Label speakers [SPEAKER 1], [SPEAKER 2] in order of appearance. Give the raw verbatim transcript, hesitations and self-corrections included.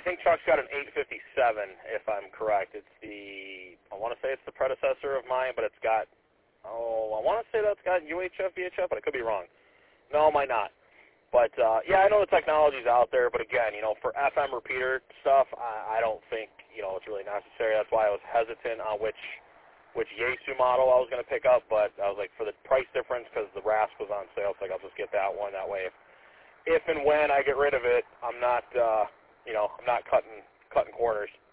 [SPEAKER 1] think Chuck's got an eight fifty-seven, if I'm correct. It's the, I want to say it's the predecessor of mine, but it's got, oh, I want to say that's got U H F, V H F, but I could be wrong. No, it might not. But, uh, yeah, I know the technology's out there, but again, you know, for F M repeater stuff, I, I don't think, you know, it's really necessary. That's why I was hesitant on which which Yaesu model I was going to pick up, but I was like, for the price difference, because the Rask was on sale, it's like, I'll just get that one. That way, if, if and when I get rid of it, I'm not, uh, you know, I'm not cutting cutting corners.